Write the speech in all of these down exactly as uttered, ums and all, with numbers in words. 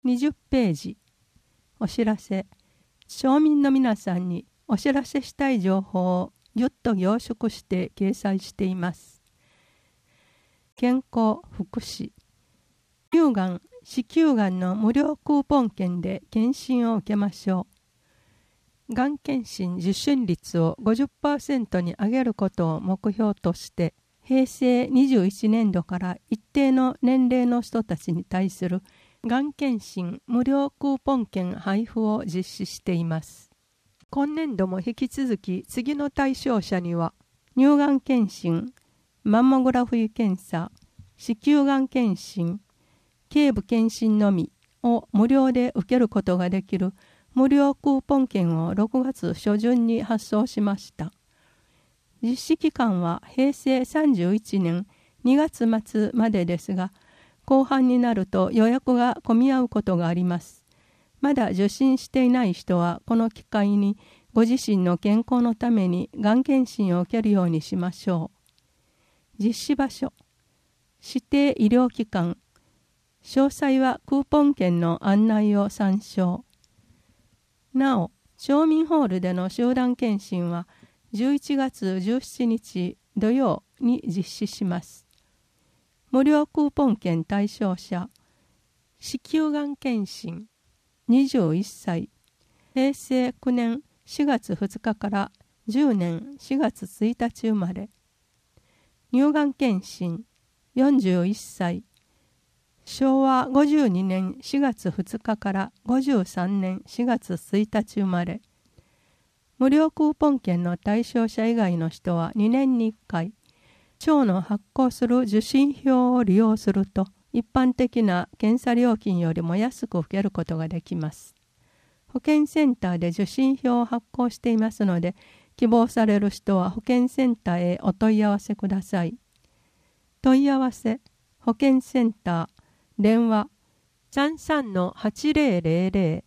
にじゅっページ。お知らせ。町民の皆さんにお知らせしたい情報をぎゅっと凝縮して掲載しています。健康福祉、乳がん、子宮がんの無料クーポン券で検診を受けましょう。がん検診受診率を ごじゅっパーセント に上げることを目標として、へいせいにじゅういちねんどから一定の年齢の人たちに対するがん検診無料クーポン券配布を実施しています。今年度も引き続き次の対象者には、乳がん検診、マンモグラフィー検査、子宮がん検診、頸部検診のみを無料で受けることができる無料クーポン券をろくがつしょじゅんに発送しました。実施期間はへいせいさんじゅういちねんにがつまつまでですが、後半になると予約が混み合うことがあります。まだ受診していない人はこの機会にご自身の健康のためにがん検診を受けるようにしましょう。実施場所、指定医療機関、詳細はクーポン券の案内を参照。なお、町民ホールでの集団検診はじゅういちがつじゅうしちにち土曜に実施します。無料クーポン券対象者、子宮がん検診、にじゅういっさい、へいせいきゅうねんしがつふつかからじゅうねんしがつついたち生まれ。乳がん検診、よんじゅういっさい、しょうわごじゅうにねんしがつふつかからごじゅうさんねんしがつついたち生まれ。無料クーポン券の対象者以外の人はにねんにいっかい、町の発行する受診票を利用すると、一般的な検査料金よりも安く受けることができます。保健センターで受診票を発行していますので、希望される人は保健センターへお問い合わせください。問い合わせ、保健センター、電話 さんさんのはちぜろぜろぜろ。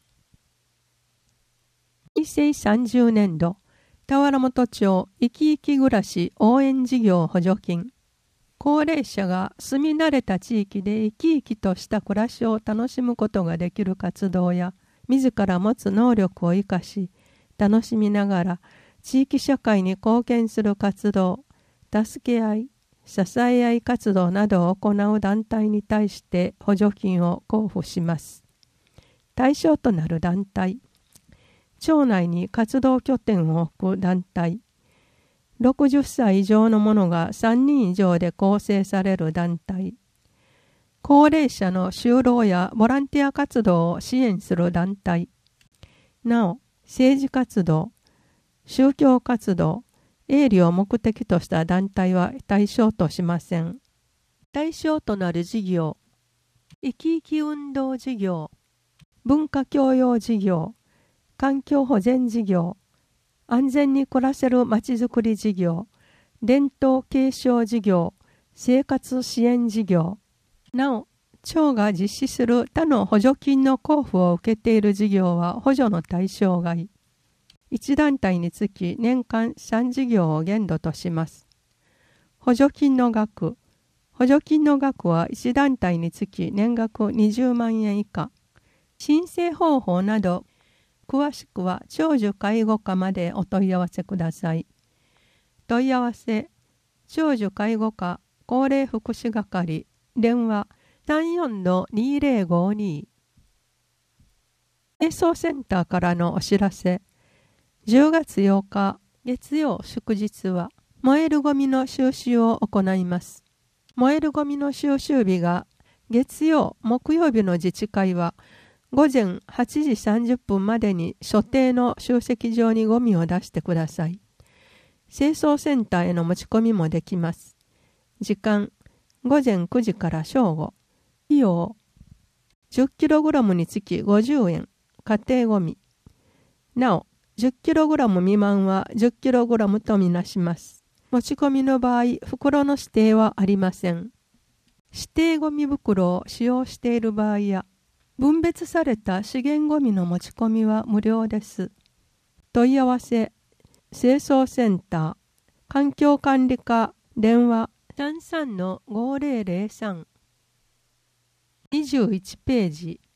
にせいさんじゅうねんど、田原本町生き生き暮らし応援事業補助金。高齢者が住み慣れた地域で生き生きとした暮らしを楽しむことができる活動や、自ら持つ能力を生かし、楽しみながら地域社会に貢献する活動、助け合い、支え合い活動などを行う団体に対して補助金を交付します。対象となる団体、町内に活動拠点を置く団体、ろくじゅっさい以上の者がさんにん以上で構成される団体、高齢者の就労やボランティア活動を支援する団体、なお、政治活動、宗教活動、営利を目的とした団体は対象としません。対象となる事業、生き生き運動事業、文化教養事業、環境保全事業、安全に暮らせるまちづくり事業、伝統継承事業、生活支援事業。なお、町が実施する他の補助金の交付を受けている事業は補助の対象外。いち団体につき年間さん事業を限度とします。補助金の額。補助金の額はいち団体につき年額にじゅうまんえん以下。申請方法など、詳しくは長寿介護課までお問い合わせください。問い合わせ、長寿介護課高齢福祉係、電話 さんよんのにぜろごに。清掃センターからのお知らせ。じゅうがつようか月曜祝日は燃えるゴミの収集を行います。燃えるゴミの収集日が月曜、木曜日の自治会はごぜんはちじさんじゅっぷんまでに所定の集積場にゴミを出してください。清掃センターへの持ち込みもできます。時間、ごぜんくじから正午。費用、じゅっキログラム につきごじゅうえん、家庭ゴミ。なお、じゅっキログラム 未満は じゅっキログラム とみなします。持ち込みの場合、袋の指定はありません。指定ゴミ袋を使用している場合や、分別された資源ゴミの持ち込みは無料です。問い合わせ、清掃センター、環境管理課、電話 さんさんのごぜろぜろさん。にじゅういちページ。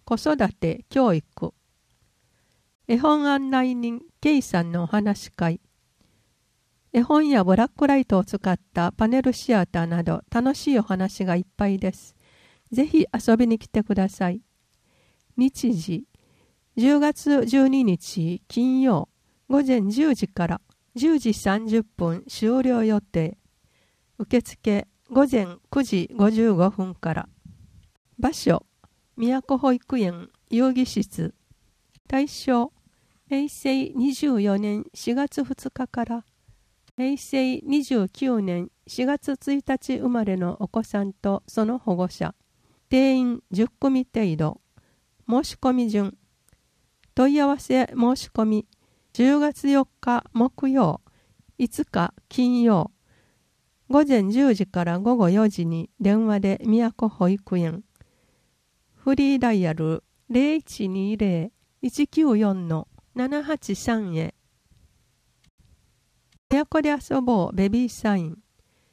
子育て教育。絵本案内人 K さんのお話会。絵本やブラックライトを使ったパネルシアターなど楽しいお話がいっぱいです。ぜひ遊びに来てください。日時、じゅうがつじゅうににち金曜午前じゅうじからじゅうじさんじゅっぷん終了予定。受付午前くじごじゅうごふんから。場所、都保育園遊戯室。対象、へいせいにじゅうよねんしがつふつかからへいせいにじゅうきゅうねんしがつついたち生まれのお子さんとその保護者。定員じゅっくみ程度。申し込み順。問い合わせ申し込みじゅうがつよっか木曜、いつか金曜、午前じゅうじから午後よじに電話で都保育園。フリーダイヤル ゼロいちにゼロ いちきゅうよん ななはちさん へ。親子で遊ぼうベビーサイン。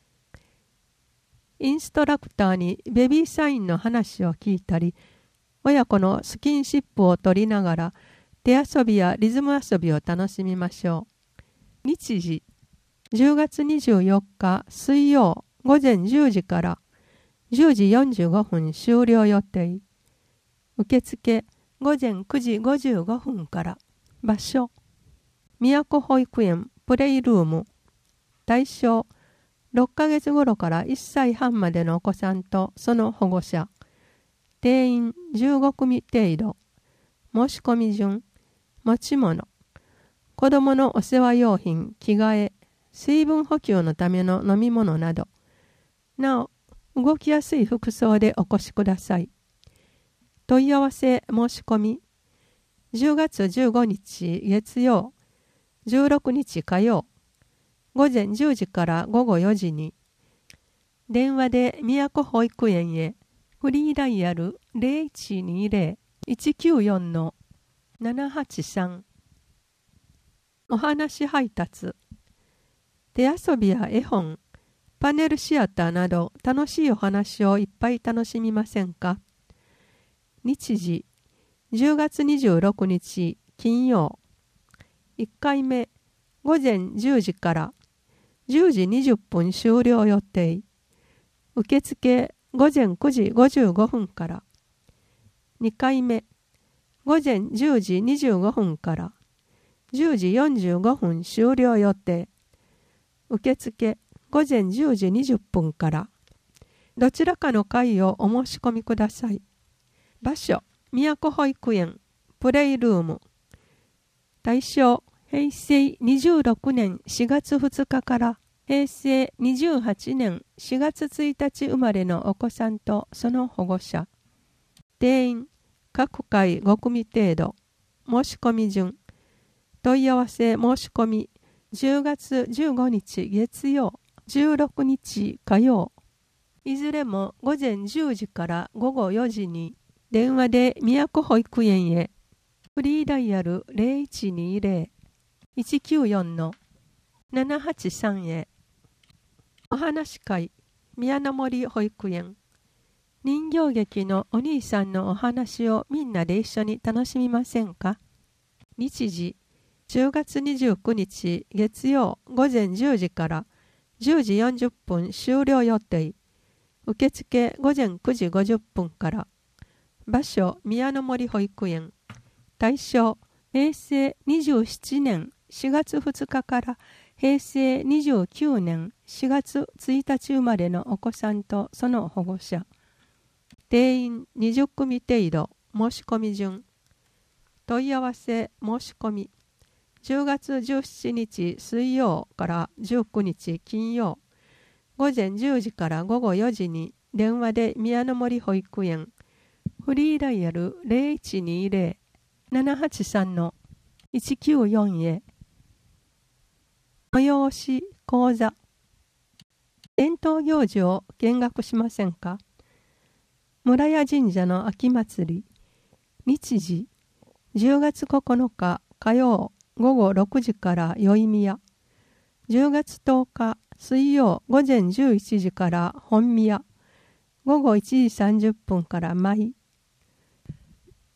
インストラクターにベビーサインの話を聞いたり、親子のスキンシップを取りながら手遊びやリズム遊びを楽しみましょう。日時、じゅうがつにじゅうよっか水曜午前じゅうじからじゅうじよんじゅうごふん終了予定。受付午前くじごじゅうごふんから。場所、都保育園プレイルーム。対象、ろっかげつ頃からいっさいはんまでのお子さんとその保護者。定員じゅうごくみ程度。申し込み順。持ち物。子どものお世話用品、着替え、水分補給のための飲み物など。なお、動きやすい服装でお越しください。問い合わせ申し込み。じゅうがつじゅうごにち月曜、じゅうろくにち火曜、午前じゅうじから午後よじに。電話で都保育園へ。フリーダイヤル ゼロいちにゼロ いちきゅうよん ななはちさん。お話配達。手遊びや絵本、パネルシアターなど楽しいお話をいっぱい楽しみませんか？日時、じゅうがつにじゅうろくにち金曜。いっかいめ、午前じゅうじからじゅうじにじゅっぷん終了予定。受付午前くじごじゅうごふんから。にかいめ、午前じゅうじにじゅうごふんからじゅうじよんじゅうごふん終了予定。受付午前じゅうじにじゅっぷんから。どちらかの会をお申し込みください。場所、都保育園プレイルーム。対象、へいせいにじゅうろくねんしがつふつかからへいせいにじゅうはちねんしがつついたち生まれのお子さんとその保護者。定員各回ごくみ程度。申し込み順。問い合わせ申し込みじゅうがつじゅうごにち月曜、じゅうろくにち火曜。いずれも午前じゅうじから午後よじに電話で都保育園へ。フリーダイヤル ゼロいちにゼロ いちきゅうよん ななはちさん へ。お話会、宮の森保育園。人形劇のお兄さんのお話をみんなで一緒に楽しみませんか？日時、じゅうがつにじゅうくにち月曜午前じゅうじからじゅうじよんじゅっぷん終了予定。受付午前くじごじゅっぷんから。場所、宮の森保育園。対象、へいせいにじゅうななねんしがつふつかからへいせいにじゅうきゅうねんしがつついたち生まれのお子さんとその保護者。定員にじゅっくみ程度。申し込み順。問い合わせ申し込みじゅうがつじゅうしちにち水曜からじゅうくにち金曜。午前じゅうじから午後よじに電話で宮の森保育園。フリーダイヤル ゼロいちにゼロ ななはちさん のいちきゅうよん へ。催し講座。伝統行事を見学しませんか？村屋神社の秋祭り。日時、じゅうがつここのか火曜午後ろくじから宵宮。じゅうがつとおか水曜午前じゅういちじから本宮。午後いちじさんじゅっぷんから舞。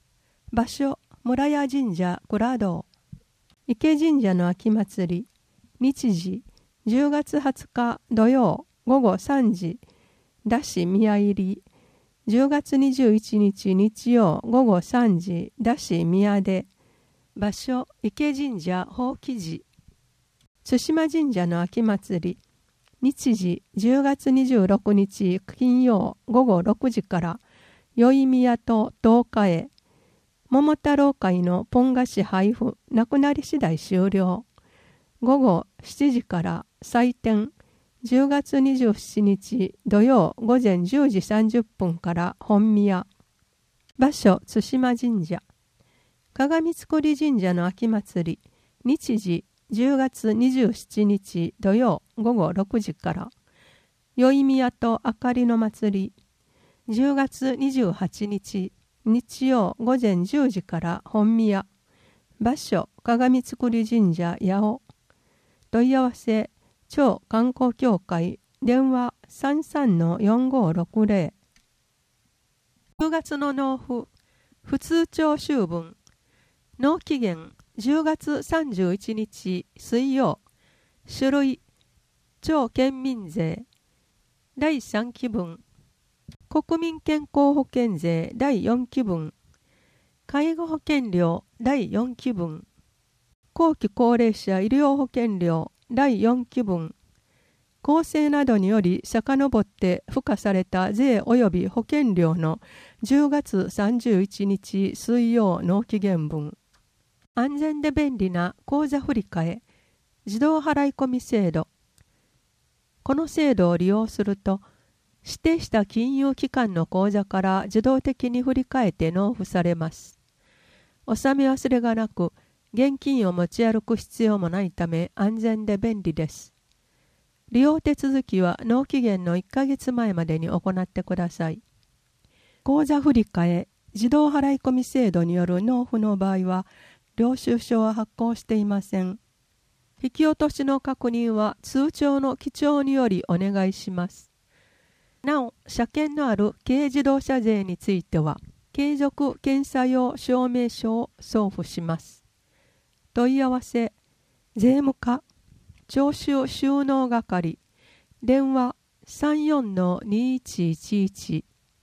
場所、村屋神社蔵堂。池神社の秋祭り。日時、じゅうがつはつか土曜午後さんじ、だし宮入り。じゅうがつにじゅういちにち日曜午後さんじ、だし宮出。場所、池神社法起寺。津島神社の秋祭り。日時、じゅうがつにじゅうろくにち金曜午後ろくじから、宵宮と十日へ。桃太郎会のポン菓子配布、なくなり次第終了。午後しちじから祭典。じゅうがつにじゅうしちにち土曜午前じゅうじさんじゅっぷんから本宮。場所、津島神社。鏡造神社の秋祭り。日時、じゅうがつにじゅうしちにち土曜午後ろくじから。宵宮と明かりの祭り。じゅうがつにじゅうはちにち日曜午前じゅうじから本宮。場所、鏡造神社八尾。問い合わせ、超観光協会、電話 さんさんのよんごろくぜろ。じゅうがつの納付、普通帳収分。納期限、じゅうがつさんじゅういちにち水曜。種類、超県民税。だいさんき分。国民健康保険税だいよんき分。介護保険料だいよんき分。後期高齢者医療保険料だいよんき分。公正などにより遡って付加された税及び保険料のじゅうがつさんじゅういちにち水曜納期限分。安全で便利な口座振替、自動払い込み制度。この制度を利用すると、指定した金融機関の口座から自動的に振り替えて納付されます。納め忘れがなく、現金を持ち歩く必要もないため安全で便利です。利用手続きは納期限のいっかげつまえまでに行ってください。口座振替、自動払い込み制度による納付の場合は、領収書は発行していません。引き落としの確認は通帳の記帳によりお願いします。なお、車検のある軽自動車税については、継続検査用証明書を送付します。問い合わせ、税務課、徴収収納係、電話 さんよんのにいちいちいち。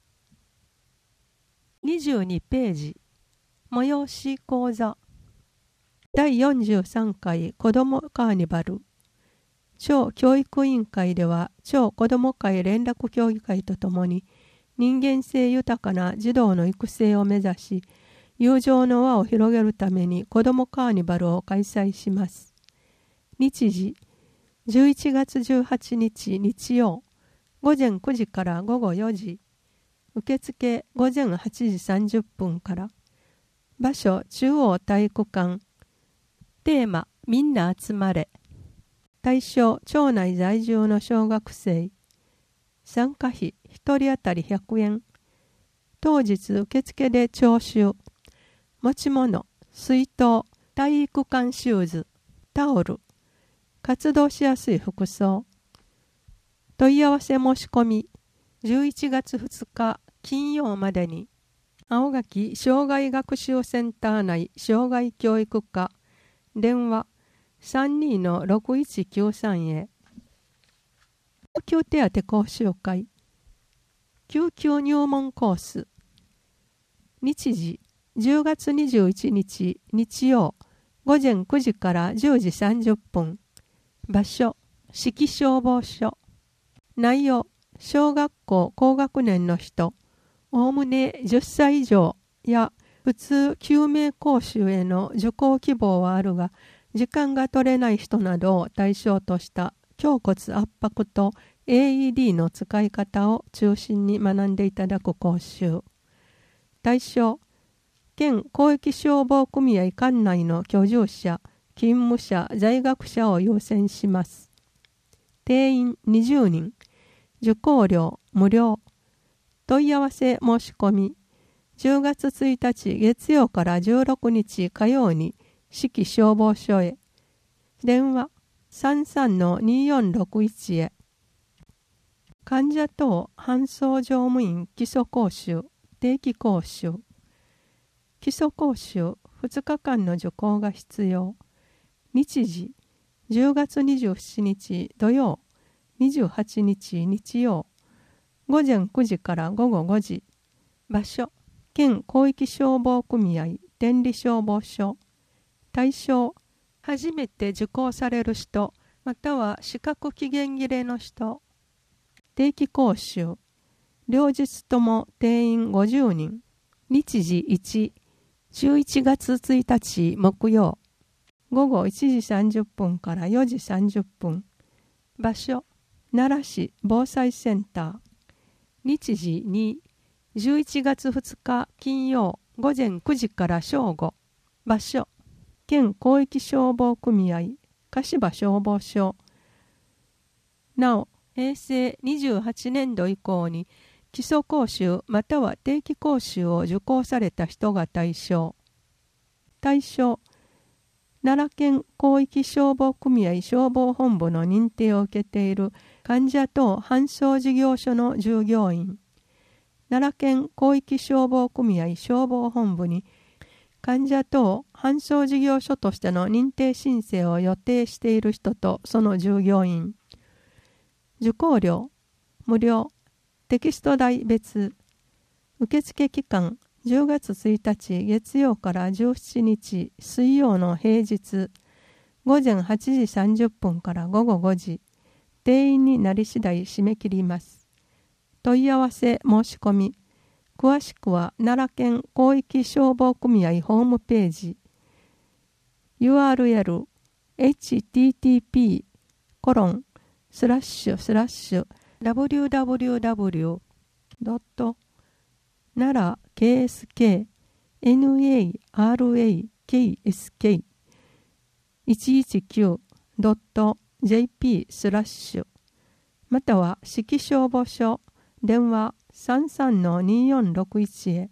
にじゅうにページ、催し講座。だいよんじゅうさんかい子どもカーニバル。町教育委員会では、町子ども会連絡協議会とともに、人間性豊かな児童の育成を目指し、友情の輪を広げるために子どもカーニバルを開催します。日時、じゅういちがつじゅうはちにち日曜、午前くじから午後よじ。受付午前はちじさんじゅっぷんから。場所、中央体育館。テーマ、みんな集まれ。対象、町内在住の小学生。参加費、ひとり当たりひゃくえん。当日受付で徴収。持ち物、水筒、体育館シューズ、タオル。活動しやすい服装。問い合わせ申し込み、じゅういちがつふつか金曜までに。青垣障害学習センター内障害教育課。電話 さんにのろくいちきゅうさん へ。救急手当講習会。救急入門コース。日時、じゅうがつにじゅういちにち日曜、午前くじからじゅうじさんじゅっぷん。場所、市消消防署。内容、小学校高学年の人、おおむねじゅっさい以上や普通救命講習への受講希望はあるが、時間が取れない人などを対象とした胸骨圧迫と エーイーディー の使い方を中心に学んでいただく講習。対象、県広域消防組合管内の居住者、勤務者、在学者を優先します。定員にじゅうにん、受講料無料。問い合わせ申し込み、じゅうがつついたち月曜からじゅうろくにち火曜に市消消防署へ。電話 さんさんのによんろくいち へ。患者等搬送乗務員基礎講習、定期講習。 基礎講習ふつかかんの受講が必要。日時じゅうがつにじゅうしちにち土曜、にじゅうはちにち日曜、午前くじから午後ごじ。場所県広域消防組合天理消防署。対象初めて受講される人または資格期限切れの人。定期講習両日とも定員ごじゅうにん。日時いち、じゅういちがつついたち木曜、午後いちじさんじゅっぷんからよじさんじゅっぷん。場所奈良市防災センター。日時に、じゅういちがつふつか金曜午前くじから正午。場所県広域消防組合柏消防署。なおへいせいにじゅうはちねんど以降に基礎講習または定期講習を受講された人が対象。対象奈良県広域消防組合消防本部の認定を受けている患者等搬送事業所の従業員。奈良県広域消防組合消防本部に患者等搬送事業所としての認定申請を予定している人とその従業員。受講料無料。テキスト代別。受付期間じゅうがつついたち月曜からじゅうしちにち水曜の平日午前はちじさんじゅっぷんから午後ごじ。定員になり次第締め切ります。問い合わせ申し込み詳しくは奈良県広域消防組合ホームページ ユーアールエル エイチティーティーピー コロンスラッシュスラッシュ ダブリューダブリューダブリュー ドット 奈良 ケーエスケー エヌエーアールエーケーエスケー いちいちきゅう ドット ジェーピー スラッシュまたは市木消防署電話 さんさんのによんろくいち へ。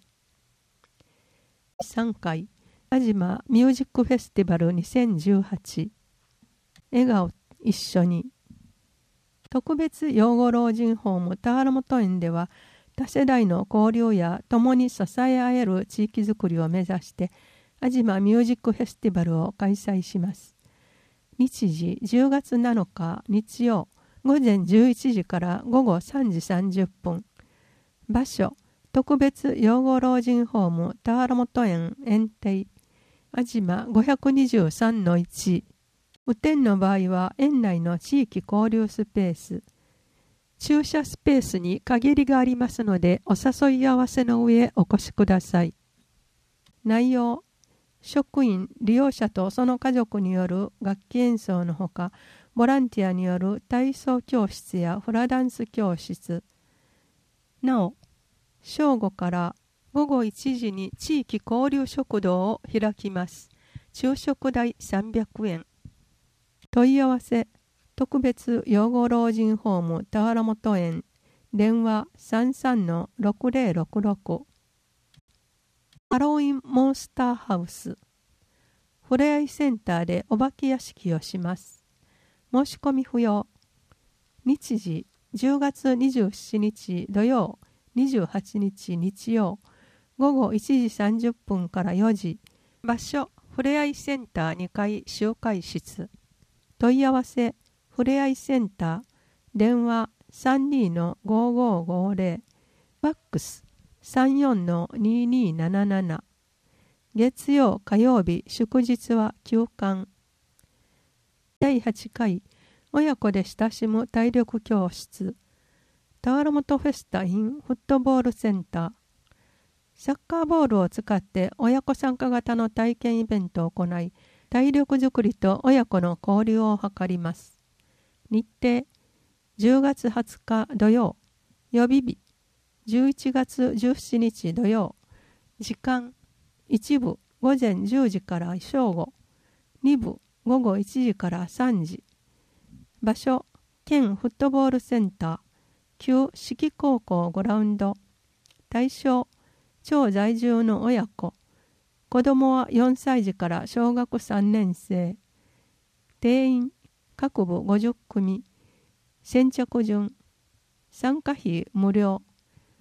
さんかいあじまミュージックフェスティバルにせんじゅうはち。笑顔一緒に。特別養護老人ホーム田原本園では多世代の交流や共に支え合える地域づくりを目指してあじまミュージックフェスティバルを開催します。日時じゅうがつなのか日曜午前じゅういちじから午後さんじさんじゅっぷん。場所特別養護老人ホーム田原本園園庭あじま ごひゃくにじゅうさんのいち。雨天の場合は園内の地域交流スペース。駐車スペースに限りがありますのでお誘い合わせの上お越しください。内容職員、利用者とその家族による楽器演奏のほかボランティアによる体操教室やフラダンス教室。なお正午からごごいちじに地域交流食堂を開きます。昼食代さんびゃくえん。問い合わせ特別養護老人ホーム田原本園電話 さんさんのろくぜろろくろく。ハロウィンモンスターハウスふれあいセンターでお化け屋敷をします。申し込み不要。日時じゅうがつにじゅうしちにち土曜にじゅうはちにち日曜午後いちじさんじゅっぷんからよじ。場所ふれあいセンターにかい集会室。問い合わせふれあいセンター電話 さんにのごごごぜろ ファックス さんよんのにになななな。月曜火曜日祝日は休館。だいはちかい親子で親しむ体力教室田原本フェスタ in フットボールセンター。サッカーボールを使って親子参加型の体験イベントを行い体力づくりと親子の交流を図ります。日程じゅうがつはつか土曜予備日じゅういちがつじゅうしちにち土曜。時間一部午前じゅうじから正午、に部午後いちじからさんじ。場所県フットボールセンター旧四季高校グラウンド。対象町在住の親子。子どもはよんさいじから小学さんねんせい。定員各部ごじゅっくみ。先着順。参加費無料。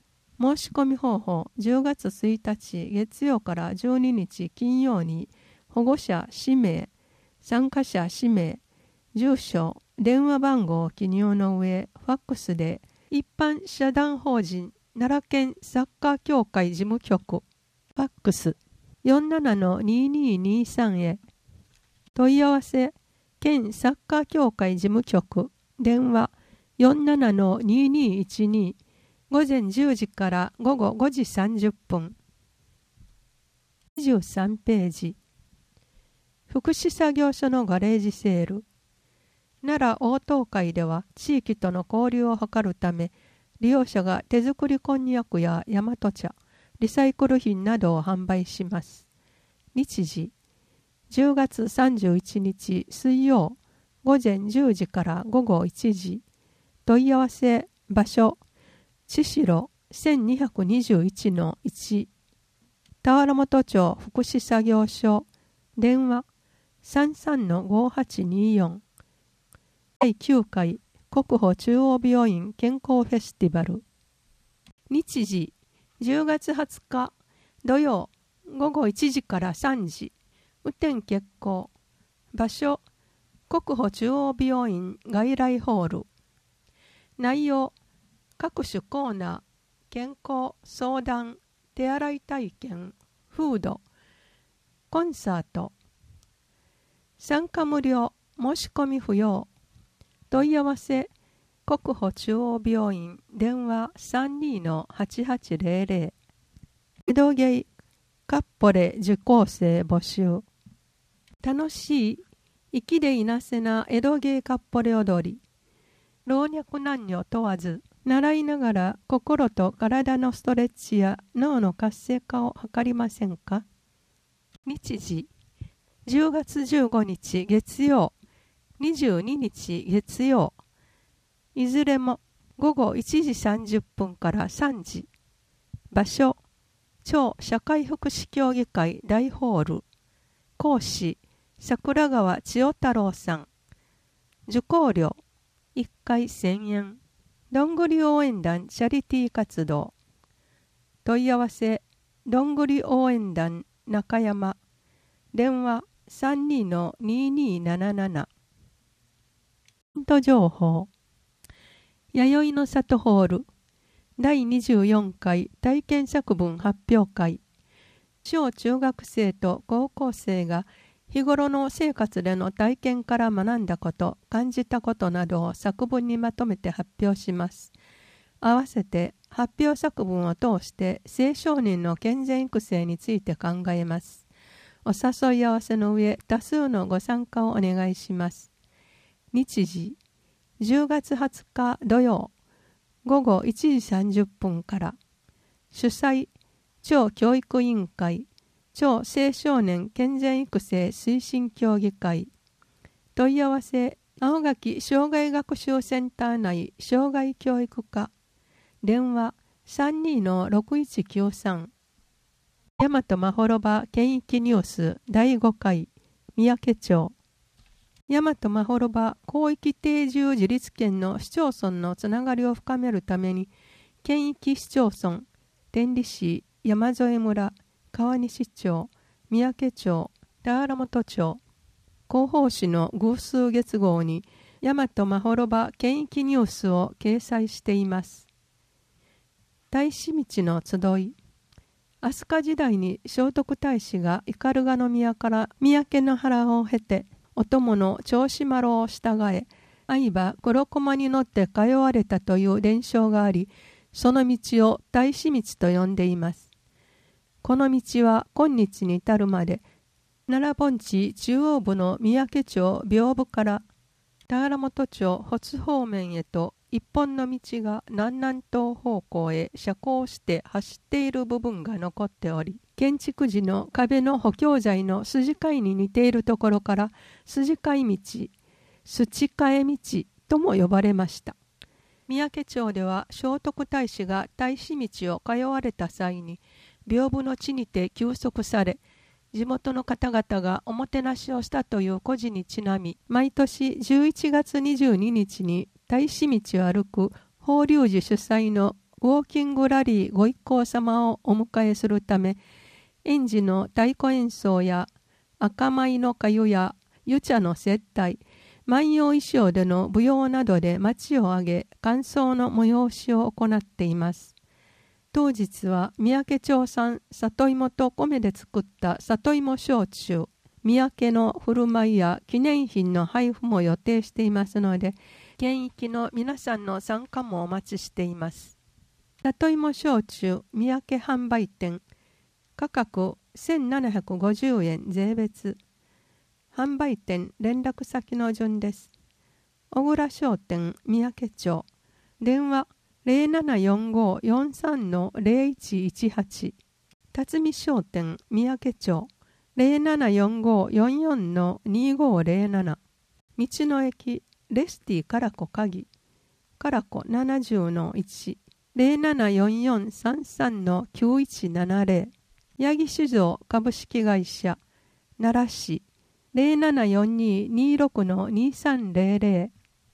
申し込み方法、じゅうがつついたち月曜からじゅうににち金曜に保護者氏名、参加者氏名、住所、電話番号を記入の上、ファックスで一般社団法人奈良県サッカー協会事務局、ファックス よんななのにーにーにーさん へ、問い合わせ、県サッカー協会事務局、電話 よんななのにーにーいちに、午前じゅうじから午後ごじさんじゅっぷん。にじゅうさんページ。福祉作業所のガレージセール。奈良応答会では地域との交流を図るため、利用者が手作りこんにゃくや大和茶、リサイクル品などを販売します。日時、じゅうがつさんじゅういちにち水曜、午前じゅうじから午後いちじ。問い合わせ、場所、千代 せんにひゃくにじゅういちのいち、田原本町福祉作業所、電話 さんさんのごはちにーよん、だいきゅうかい国保中央病院健康フェスティバル。日時、じゅうがつはつか土曜、午後いちじからさんじ、雨天決行。場所、国保中央病院外来ホール。内容、各種コーナー、健康、相談、手洗い体験、フード、コンサート。参加無料、申し込み不要。問い合わせ、国保中央病院、電話 さんにーのはちはちぜろぜろ。江戸芸、カッポレ受講生募集。楽しい、粋でいなせな江戸芸カッポレ踊り。老若男女問わず、習いながら心と体のストレッチや脳の活性化を図りませんか。日時、じゅうがつじゅうごにち月曜、にじゅうににち月曜、いずれも午後いちじさんじゅっぷんからさんじ。場所、超社会福祉協議会大ホール。講師、桜川千代太郎さん。受講料、いっかいせんえん。どんぐり応援団チャリティー活動。問い合わせ、どんぐり応援団中山。電話 さんにーのにーにーなななな。ヒント情報。弥生の里ホールだいにじゅうよんかい体験作文発表会。小中学生と高校生が日頃の生活での体験から学んだこと、感じたことなどを作文にまとめて発表します。合わせて発表作文を通して青少年の健全育成について考えます。お誘い合わせの上、多数のご参加をお願いします。日時、じゅうがつはつか土曜、午後いちじさんじゅっぷんから。主催、町教育委員会、町青少年健全育成推進協議会。問い合わせ、青垣障害学習センター内障害教育課。電話 さんにーのろくいちきゅうさん。大和まほろば県域ニュースだいごかい、三宅町。大和まほろば広域定住自立県の市町村のつながりを深めるために、県域市町村、天理市、山添村、川西町、三宅町、田原本町、広報誌の偶数月号に大和まほろば県域ニュースを掲載しています。太子道の集い。飛鳥時代に聖徳太子が斑鳩宮から三宅の原を経て、お供の銚子丸を従え、愛馬黒駒に乗って通われたという伝承があり、その道を太子道と呼んでいます。この道は今日に至るまで、奈良盆地中央部の三宅町屏風から田原本町保津方面へと一本の道が南南東方向へ斜行して走っている部分が残っており、建築時の壁の補強材の筋交いに似ているところから筋交い道、土替道とも呼ばれました。三宅町では聖徳太子が太子道を通われた際に屏風の地にて休息され、地元の方々がおもてなしをしたという故事にちなみ、毎年じゅういちがつにじゅうににちに太子道を歩く法隆寺主催のウォーキングラリーご一行様をお迎えするため、園児の太鼓演奏や赤米の粥や湯茶の接待、万葉衣装での舞踊などで町を挙げ、歓送の催しを行っています。当日は三宅町産里芋と米で作った里芋焼酎、三宅の振る舞いや記念品の配布も予定していますので、県域の皆さんの参加もお待ちしています。里芋焼酎三宅販売店、価格せんななひゃくごじゅうえん税別。販売店連絡先の順です。小倉商店三宅町、電話ゼロななよんごよんさんのゼロいちいちはち、辰巳商店三宅町、ゼロななよんごよんよんのにごゼロなな、道の駅レスティカラコ鍵、カラコななじゅうのいち、ゼロななよんよんさんさんのきゅういちななゼロ、八木酒造株式会社、奈良市、ゼロななよんににろくのにさんゼロゼ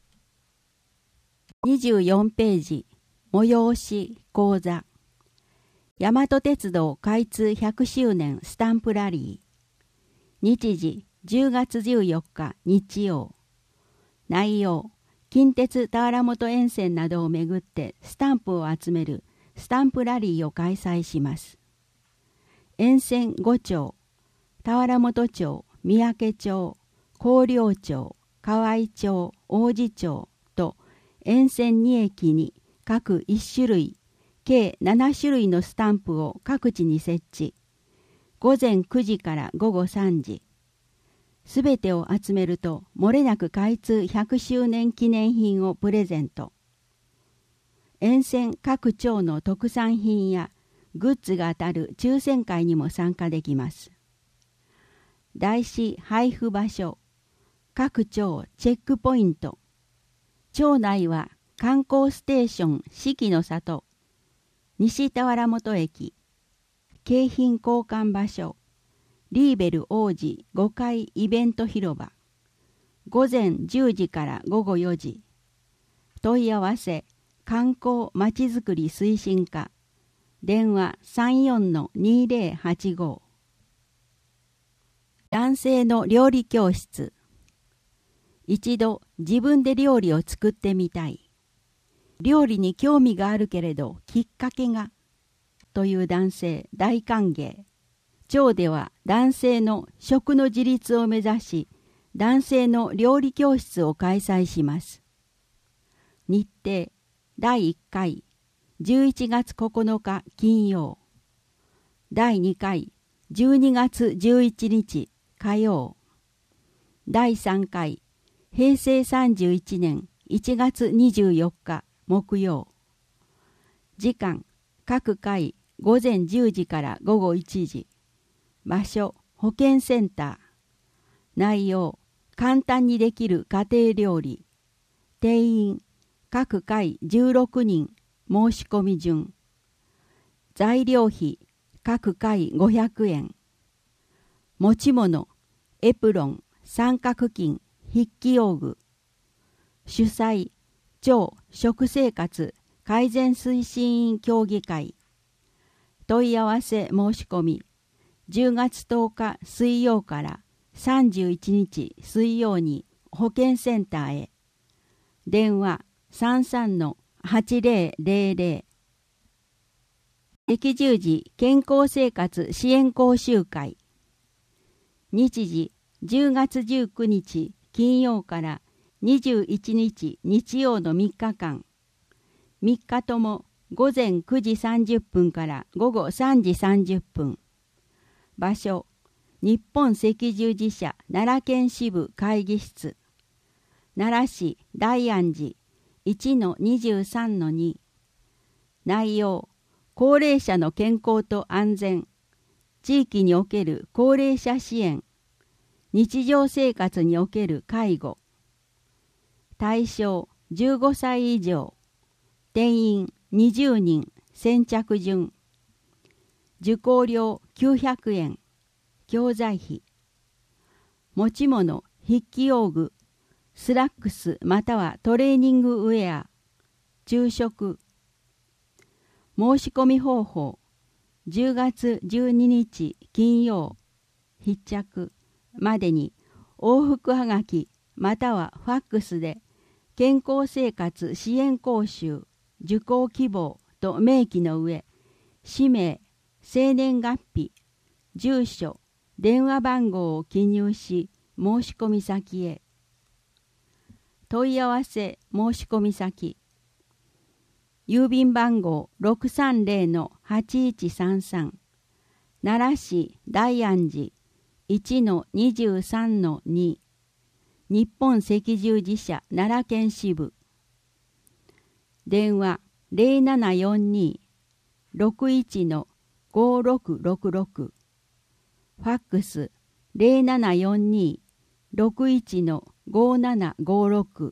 ロ。 にじゅうよんページ、催し講座。大和鉄道開通ひゃくしゅうねんスタンプラリー。日時じゅうがつじゅうよっか日曜。内容、近鉄田原本沿線などをめぐってスタンプを集めるスタンプラリーを開催します。沿線ご町、田原本町、三宅町、広陵町、河合町、王子町と沿線に駅に各いち種類、計なな種類のスタンプを各地に設置。午前くじから午後さんじ。すべてを集めると、漏れなく開通ひゃくしゅうねん記念品をプレゼント。沿線各町の特産品やグッズが当たる抽選会にも参加できます。台紙配布場所、各町チェックポイント。町内は観光ステーション四季の里、西田原本駅、景品交換場所、リーベル王子ごかいイベント広場、午前じゅうじから午後よじ。問い合わせ、観光まちづくり推進課、電話 さんよんのにゼロはちご。男性の料理教室。一度自分で料理を作ってみたい。料理に興味があるけれどきっかけがという男性大歓迎。町では男性の食の自立を目指し、男性の料理教室を開催します。日程だいいっかいじゅういちがつここのか金曜、だいにかいじゅうにがつじゅういちにち火曜、だいさんかいへいせいさんじゅういちねんいちがつにじゅうよっか木曜。時間各回午前じゅうじから午後いちじ。場所保健センター。内容簡単にできる家庭料理。定員各回じゅうろくにん、申し込み順。材料費各回ごひゃくえん。持ち物エプロン、三角巾、筆記用具。主催町食生活改善推進員協議会。問い合わせ申し込みじゅうがつとおか水曜からさんじゅういちにち水曜に保健センターへ。電話 さんさんのはちゼロゼロゼロ。赤十字健康生活支援講習会。日時じゅうがつじゅうくにち金曜からにじゅういちにち日曜のみっかかん。みっかともごぜんくじさんじゅっぷんからごごさんじさんじゅっぷん。場所日本赤十字社奈良県支部会議室。奈良市大安寺 いちのにじゅうさんのに。内容高齢者の健康と安全、地域における高齢者支援、日常生活における介護。対象じゅうごさい以上。定員にじゅうにん、先着順。受講料きゅうひゃくえん。教材費。持ち物筆記用具、スラックスまたはトレーニングウェア。昼食。 申し込み方法じゅうがつじゅうににち金曜必着までに往復はがきまたはファックスで健康生活支援講習受講希望と明記の上、氏名、生年月日、住所、電話番号を記入し申し込み先へ。問い合わせ申し込み先郵便番号 ろくさんぜろのはちいちさんさん 奈良市大安寺 いちのにじゅうさんのに 日本赤十字社奈良県支部電話 ゼロななよんに ろくいちのごろくろくろく ファックス ゼロななよんに ろくいちのごななごろく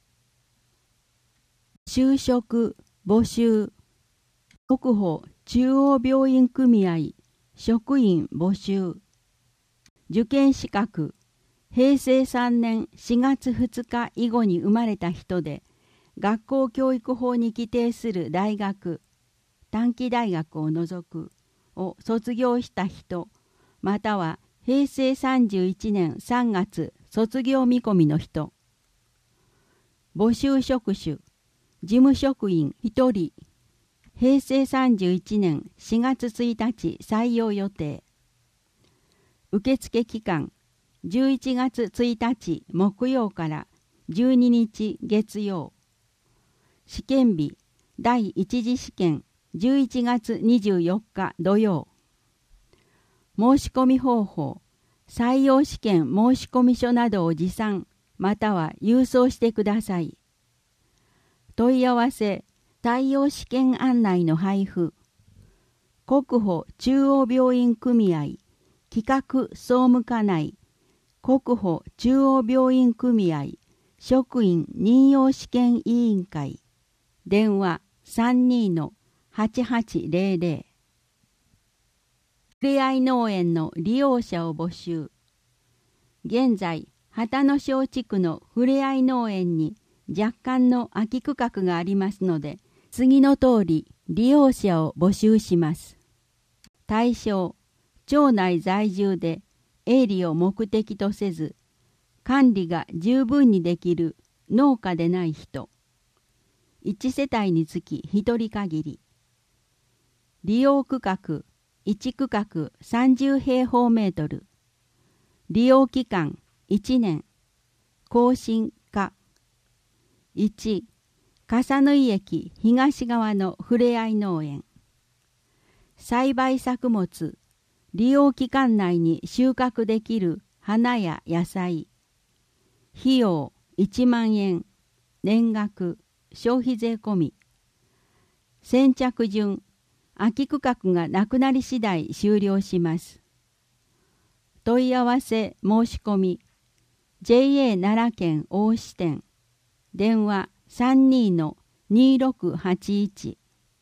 就職募集国保中央病院組合職員募集受験資格へいせいさんねんしがつふつか以後に生まれた人で学校教育法に規定する大学短期大学を除くを卒業した人またはへいせいさんじゅういちねんさんがつ卒業見込みの人募集職種事務職員ひとりへいせいさんじゅういちねんしがつついたち採用予定受付期間じゅういちがつついたち木曜からじゅうににち月曜試験日第一次試験じゅういちがつにじゅうよっか土曜申し込み方法採用試験申込書などを持参または郵送してください。問い合わせ採用試験案内の配布国保中央病院組合企画総務課内国保中央病院組合職員任用試験委員会電話 さんにのはちはちぜろぜろ ふれあい農園の利用者を募集現在旗野小地区のふれあい農園に若干の空き区画がありますので次の通り利用者を募集します。対象町内在住で営利を目的とせず管理が十分にできる農家でない人いちせたいにつきひとり限り利用区画いち区画さんじゅうへいほうメートル利用期間いちねん更新可いち笠縫駅東側のふれあい農園栽培作物利用期間内に収穫できる花や野菜費用いちまんえん年額消費税込み先着順空き区画がなくなり次第終了します問い合わせ申し込み ジェイエー 奈良県大支店電話 さんにのにろくはちいち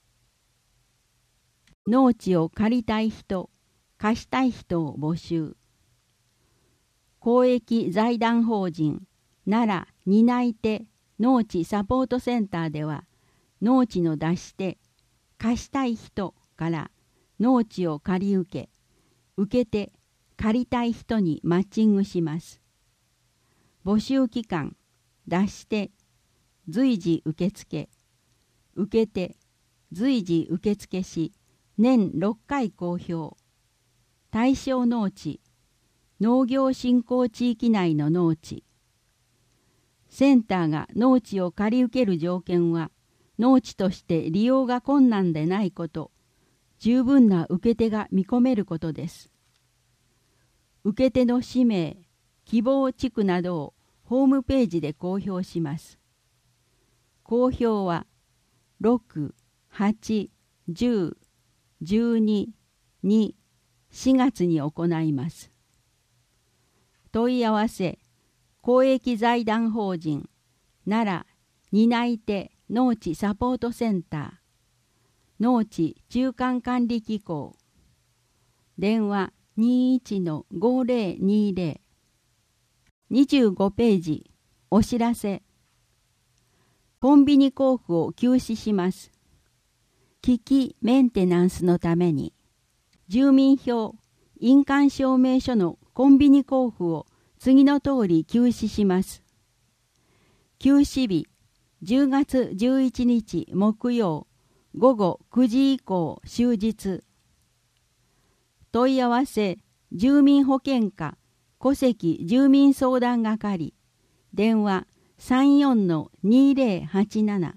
農地を借りたい人貸したい人を募集公益財団法人奈良担い手農地サポートセンターでは農地の出し手貸したい人から農地を借り受け受け手借りたい人にマッチングします募集期間出し手随時受付受け手随時受付し年ろっかい公表対象農地農業振興地域内の農地センターが農地を借り受ける条件は農地として利用が困難でないこと十分な受け手が見込めることです受け手の氏名希望地区などをホームページで公表します公表はろく、はち、じゅう、じゅうに、に、しがつに行います。問い合わせ公益財団法人奈良担い手農地サポートセンター農地中間管理機構電話 にじゅういちのごぜろにぜろ にじゅうごページお知らせコンビニ交付を休止します。 機器メンテナンスのために、住民票、印鑑証明書のコンビニ交付を次の通り休止します。休止日、じゅうがつじゅういちにち木曜、ごごくじ以降終日。問い合わせ、住民保健課、戸籍住民相談係、電話 さんよんのにぜろはちなな。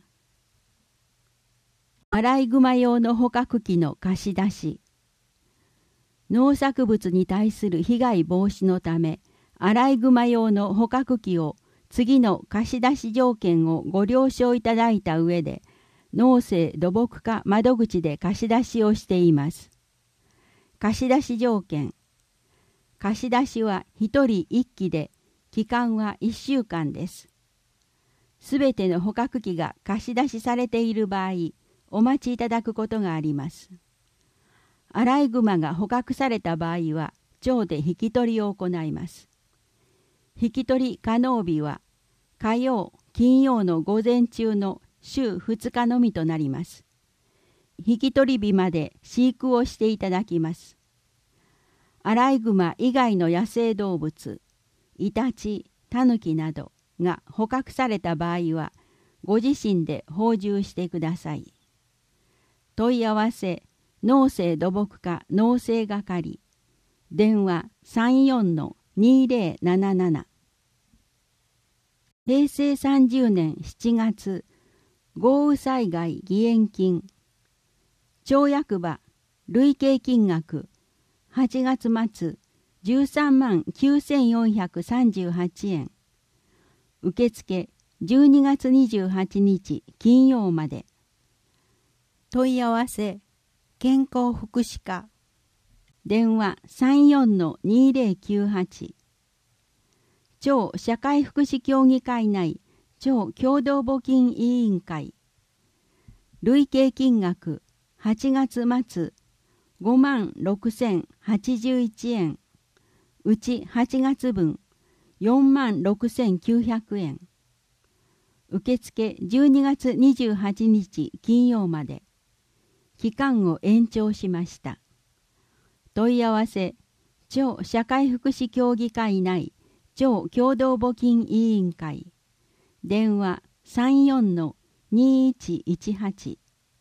アライグマ用の捕獲器の貸し出し。農作物に対する被害防止のため、アライグマ用の捕獲器を次の貸し出し条件をご了承いただいた上で、農政土木課窓口で貸し出しをしています。貸し出し条件。貸し出しはひとりいっきで、期間はいっしゅうかんです。すべての捕獲器が貸し出しされている場合、お待ちいただくことがあります。アライグマが捕獲された場合は、町で引き取りを行います。引き取り可能日は、火曜、金曜の午前中の週ふつかのみとなります。引き取り日まで飼育をしていただきます。アライグマ以外の野生動物、イタチ、タヌキなどが捕獲された場合は、ご自身で放獣してください。問い合わせ、農政土木課農政係、電話 さんよんのにぜろなななな。へいせいさんじゅうねんしちがつ、豪雨災害義援金。町役場、累計金額、はちがつ末、じゅうさんまんきゅうせんよんひゃくさんじゅうはちえん。受付、じゅうにがつにじゅうはちにち金曜まで。問い合わせ、健康福祉課。電話 さんよんのにぜろきゅうはち。町社会福祉協議会内町共同募金委員会。累計金額はちがつ末ごまんろくせんはちじゅういちえん。うちはちがつ分よんまんろくせんきゅうひゃくえん。受付じゅうにがつにじゅうはちにち金曜まで。期間を延長しました。問い合わせ、町社会福祉協議会内町共同募金委員会。電話 さんよんのにいちいちはち。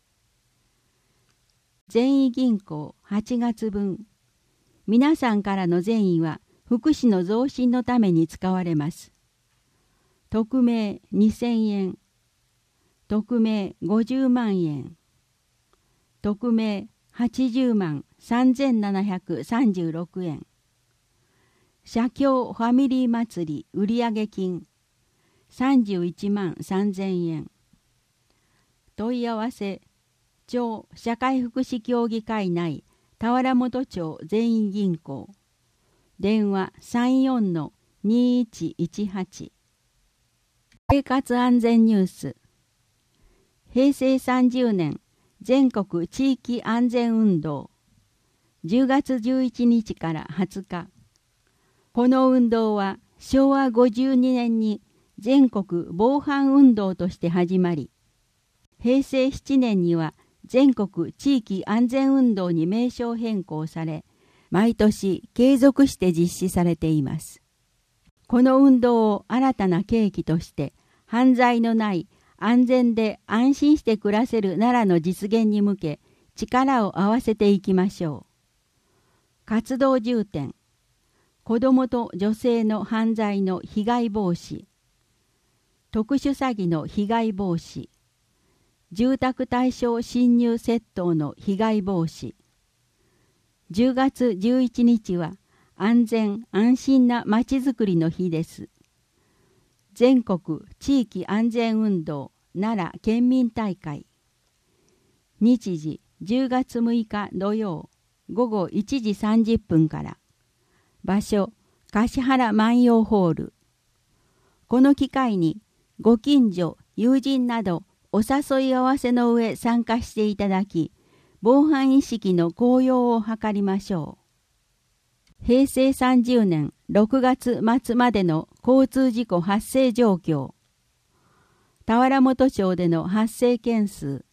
善意銀行はちがつ分。皆さんからの善意は福祉の増進のために使われます。匿名にせんえん。匿名ごじゅうまんえん。匿名はちじゅうまんさんぜんななひゃくさんじゅうろくえん。社協ファミリー祭り売上金さんじゅういちまんさんぜんえん。問い合わせ、町社会福祉協議会内田原本町全員銀行。電話 さんよんのにいちいちはち。生活安全ニュース。へいせいさんじゅうねん全国地域安全運動。じゅうがつじゅういちにちからはつか。この運動はしょうわごじゅうにねんに全国防犯運動として始まり、へいせいななねんには全国地域安全運動に名称変更され、毎年継続して実施されています。この運動を新たな契機として、犯罪のない安全で安心して暮らせる奈良の実現に向け、力を合わせていきましょう。活動重点、子どもと女性の犯罪の被害防止、特殊詐欺の被害防止、住宅対象侵入窃盗の被害防止。じゅうがつじゅういちにちは安全安心なまちづくりの日です。全国地域安全運動奈良県民大会。日時じゅうがつむいか土曜ごごいちじさんじゅっぷんから。場所橿原万葉ホール。この機会にご近所友人などお誘い合わせの上参加していただき、防犯意識の高揚を図りましょう。へいせいさんじゅうねんろくがつまつまでの交通事故発生状況。田原本町での発生件数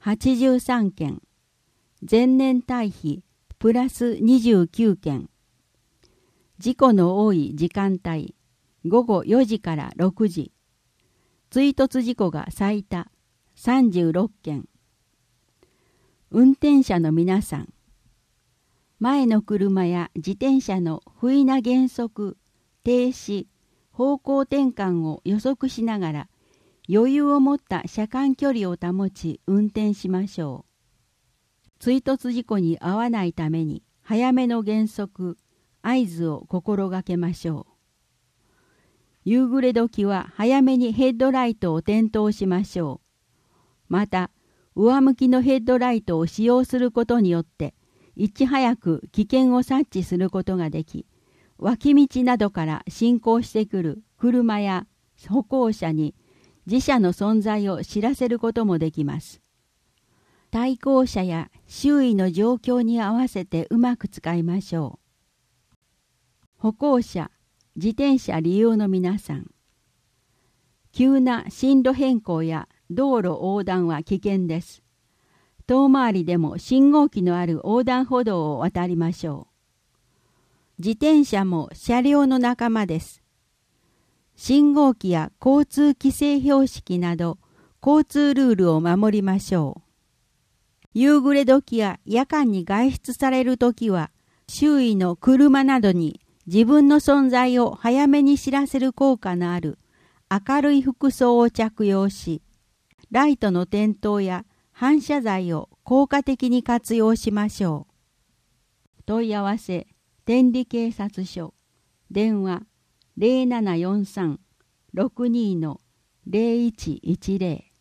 はちじゅうさんけん、前年対比プラスにじゅうきゅうけん、事故の多い時間帯、ごごよじからろくじ、追突事故が最多さんじゅうろっけん。運転者の皆さん、前の車や自転車の不意な減速、停止、方向転換を予測しながら余裕を持った車間距離を保ち運転しましょう。追突事故に遭わないために早めの減速、合図を心がけましょう。夕暮れ時は早めにヘッドライトを点灯しましょう。また、上向きのヘッドライトを使用することによって、いち早く危険を察知することができ、脇道などから進行してくる車や歩行者に自車の存在を知らせることもできます。対向車や周囲の状況に合わせてうまく使いましょう。歩行者、自転車利用の皆さん、急な進路変更や道路横断は危険です。遠回りでも信号機のある横断歩道を渡りましょう。自転車も車両の仲間です。信号機や交通規制標識など交通ルールを守りましょう。夕暮れ時や夜間に外出される時は、周囲の車などに自分の存在を早めに知らせる効果のある明るい服装を着用し、ライトの点灯や反射材を効果的に活用しましょう。問い合わせ、天理警察署、電話 ゼロななよんさん ろくに ゼロいちいちゼロ